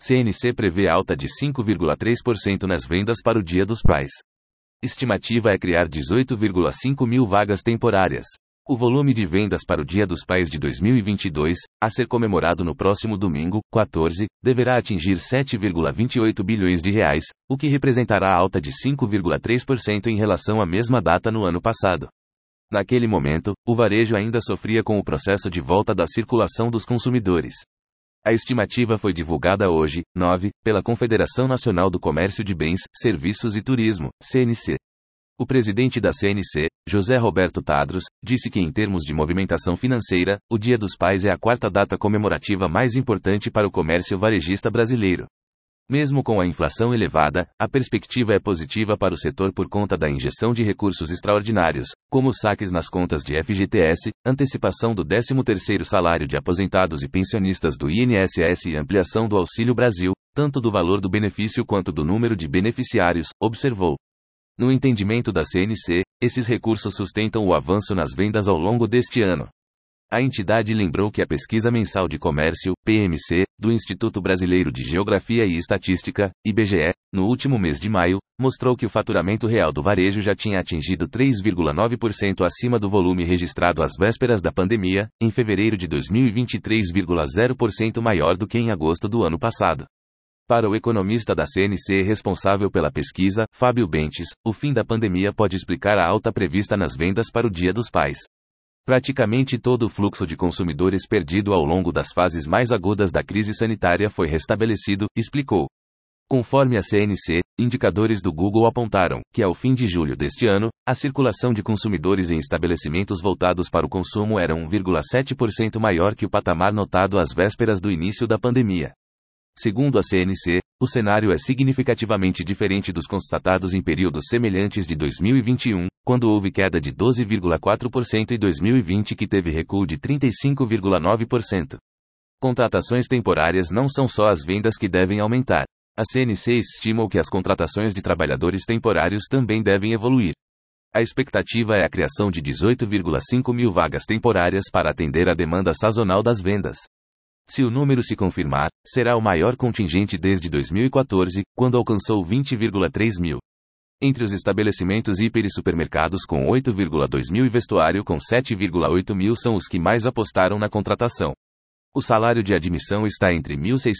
CNC prevê alta de 5,3% nas vendas para o Dia dos Pais. Estimativa é criar 18,5 mil vagas temporárias. O volume de vendas para o Dia dos Pais de 2022, a ser comemorado no próximo domingo, 14, deverá atingir 7,28 bilhões de reais, o que representará alta de 5,3% em relação à mesma data no ano passado. Naquele momento, o varejo ainda sofria com o processo de volta da circulação dos consumidores. A estimativa foi divulgada hoje, 9, pela Confederação Nacional do Comércio de Bens, Serviços e Turismo, CNC. O presidente da CNC, José Roberto Tadros, disse que em termos de movimentação financeira, o Dia dos Pais é a quarta data comemorativa mais importante para o comércio varejista brasileiro. Mesmo com a inflação elevada, a perspectiva é positiva para o setor por conta da injeção de recursos extraordinários, como os saques nas contas de FGTS, antecipação do 13º salário de aposentados e pensionistas do INSS e ampliação do Auxílio Brasil, tanto do valor do benefício quanto do número de beneficiários, observou. No entendimento da CNC, esses recursos sustentam o avanço nas vendas ao longo deste ano. A entidade lembrou que a Pesquisa Mensal de Comércio, PMC, do Instituto Brasileiro de Geografia e Estatística, IBGE, no último mês de maio, mostrou que o faturamento real do varejo já tinha atingido 3,9% acima do volume registrado às vésperas da pandemia, em fevereiro de 2023, 0,0% maior do que em agosto do ano passado. Para o economista da CNC responsável pela pesquisa, Fábio Bentes, o fim da pandemia pode explicar a alta prevista nas vendas para o Dia dos Pais. Praticamente todo o fluxo de consumidores perdido ao longo das fases mais agudas da crise sanitária foi restabelecido, explicou. Conforme a CNC, indicadores do Google apontaram que ao fim de julho deste ano, a circulação de consumidores em estabelecimentos voltados para o consumo era 1,7% maior que o patamar notado às vésperas do início da pandemia. Segundo a CNC, o cenário é significativamente diferente dos constatados em períodos semelhantes de 2021, quando houve queda de 12,4% e 2020 que teve recuo de 35,9%. Contratações temporárias não são só as vendas que devem aumentar. A CNC estima que as contratações de trabalhadores temporários também devem evoluir. A expectativa é a criação de 18,5 mil vagas temporárias para atender à demanda sazonal das vendas. Se o número se confirmar, será o maior contingente desde 2014, quando alcançou 20,3 mil. Entre os estabelecimentos hiper e supermercados com 8,2 mil e vestuário com 7,8 mil são os que mais apostaram na contratação. O salário de admissão está entre R$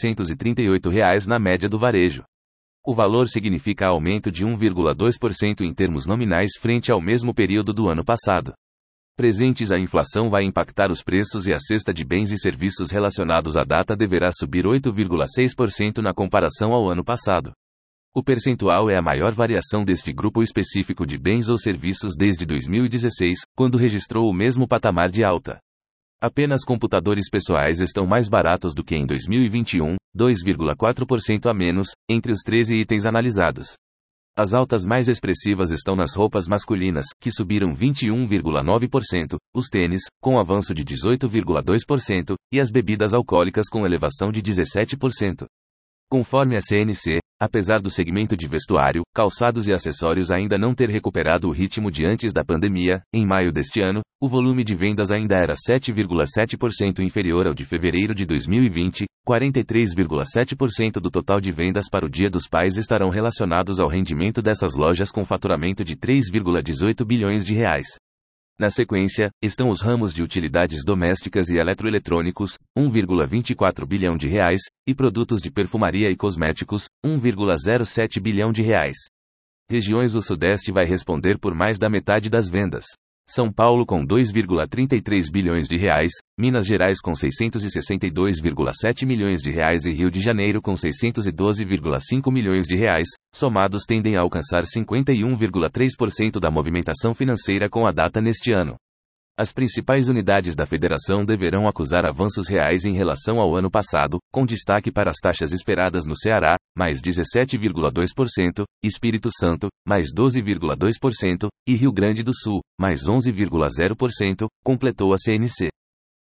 1.638 na média do varejo. O valor significa aumento de 1,2% em termos nominais frente ao mesmo período do ano passado. Presentes, a inflação vai impactar os preços e a cesta de bens e serviços relacionados à data deverá subir 8,6% na comparação ao ano passado. O percentual é a maior variação deste grupo específico de bens ou serviços desde 2016, quando registrou o mesmo patamar de alta. Apenas computadores pessoais estão mais baratos do que em 2021, 2,4% a menos, entre os 13 itens analisados. As altas mais expressivas estão nas roupas masculinas, que subiram 21,9%, os tênis, com avanço de 18,2%, e as bebidas alcoólicas com elevação de 17%. Conforme a CNC, apesar do segmento de vestuário, calçados e acessórios ainda não ter recuperado o ritmo de antes da pandemia, em maio deste ano, o volume de vendas ainda era 7,7% inferior ao de fevereiro de 2020, 43,7% do total de vendas para o Dia dos Pais estarão relacionados ao rendimento dessas lojas com faturamento de 3,18 bilhões de reais. Na sequência, estão os ramos de utilidades domésticas e eletroeletrônicos, 1,24 bilhão de reais, e produtos de perfumaria e cosméticos, 1,07 bilhão de reais. Regiões: o Sudeste vai responder por mais da metade das vendas. São Paulo com 2,33 bilhões de reais, Minas Gerais com 662,7 milhões de reais e Rio de Janeiro com 612,5 milhões de reais, somados tendem a alcançar 51,3% da movimentação financeira com a data neste ano. As principais unidades da federação deverão acusar avanços reais em relação ao ano passado, com destaque para as taxas esperadas no Ceará, mais 17,2%, Espírito Santo, mais 12,2%, e Rio Grande do Sul, mais 11,0%, completou a CNC.